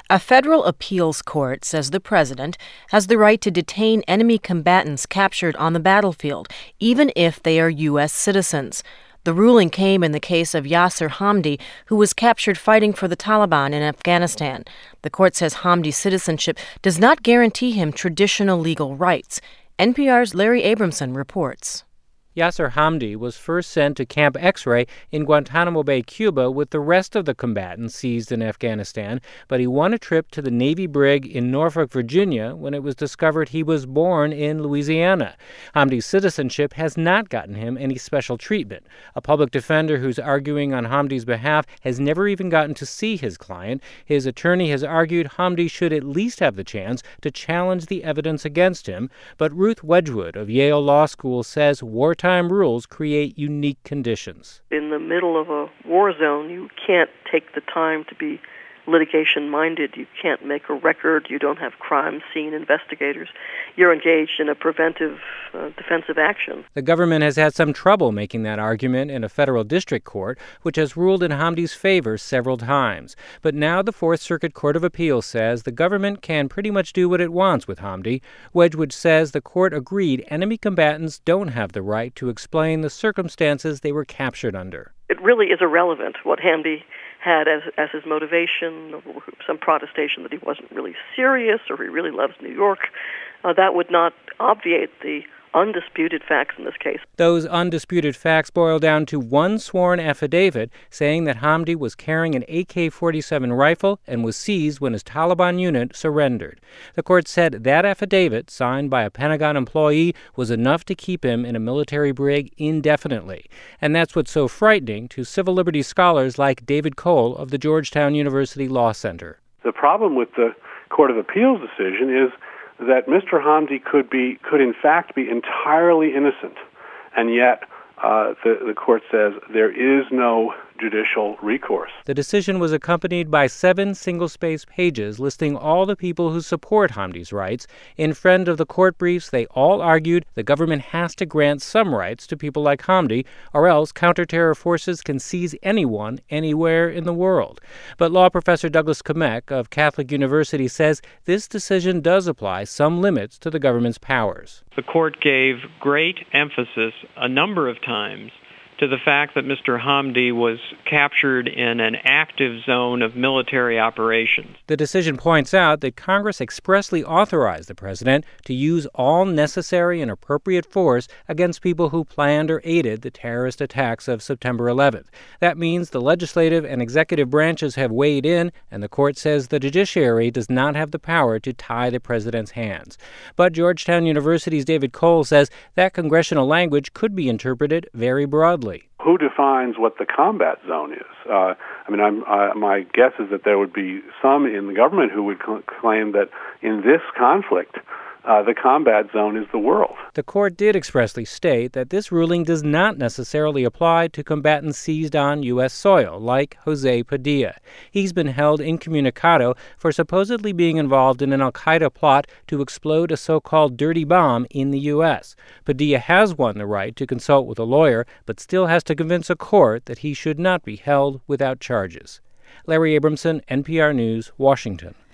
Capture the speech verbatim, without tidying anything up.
A federal appeals court says the president has the right to detain enemy combatants captured on the battlefield, even if they are U S citizens. The ruling came in the case of Yasir Hamdi, who was captured fighting for the Taliban in Afghanistan. The court says Hamdi's citizenship does not guarantee him traditional legal rights. N P R's Larry Abramson reports. Yasir Hamdi was first sent to Camp X-Ray in Guantanamo Bay, Cuba, with the rest of the combatants seized in Afghanistan, but he won a trip to the Navy brig in Norfolk, Virginia, when it was discovered he was born in Louisiana. Hamdi's citizenship has not gotten him any special treatment. A public defender who's arguing on Hamdi's behalf has never even gotten to see his client. His attorney has argued Hamdi should at least have the chance to challenge the evidence against him, but Ruth Wedgwood of Yale Law School says wartime rules create unique conditions. In the middle of a war zone, you can't take the time to be litigation-minded. You can't make a record. You don't have crime scene investigators. You're engaged in a preventive uh, defensive action. The government has had some trouble making that argument in a federal district court, which has ruled in Hamdi's favor several times. But now the Fourth Circuit Court of Appeals says the government can pretty much do what it wants with Hamdi. Wedgwood says the court agreed enemy combatants don't have the right to explain the circumstances they were captured under. It really is irrelevant what Hamdi had as as his motivation, some protestation that he wasn't really serious or he really loves New York. Uh, that would not obviate the undisputed facts in this case. Those undisputed facts boil down to one sworn affidavit saying that Hamdi was carrying an A K forty-seven rifle and was seized when his Taliban unit surrendered. The court said that affidavit, signed by a Pentagon employee, was enough to keep him in a military brig indefinitely. And that's what's so frightening to civil liberties scholars like David Cole of the Georgetown University Law Center. The problem with the Court of Appeals decision is that Mister Hamdi could be, could in fact be entirely innocent, and yet uh, the, the court says there is no judicial recourse. The decision was accompanied by seven single-space pages listing all the people who support Hamdi's rights. In Friend of the Court briefs, they all argued the government has to grant some rights to people like Hamdi, or else counterterror forces can seize anyone, anywhere in the world. But law professor Douglas Kamek of Catholic University says this decision does apply some limits to the government's powers. The court gave great emphasis a number of times to the fact that Mister Hamdi was captured in an active zone of military operations. The decision points out that Congress expressly authorized the president to use all necessary and appropriate force against people who planned or aided the terrorist attacks of September eleventh. That means the legislative and executive branches have weighed in, and the court says the judiciary does not have the power to tie the president's hands. But Georgetown University's David Cole says that congressional language could be interpreted very broadly. Who defines what the combat zone is? Uh, I mean, I'm, uh, my guess is that there would be some in the government who would cl- claim that in this conflict, uh, the combat zone is the world. The court did expressly state that this ruling does not necessarily apply to combatants seized on U S soil, like Jose Padilla. He's been held incommunicado for supposedly being involved in an al-Qaeda plot to explode a so-called dirty bomb in the U S. Padilla has won the right to consult with a lawyer, but still has to convince a court that he should not be held without charges. Larry Abramson, N P R News, Washington.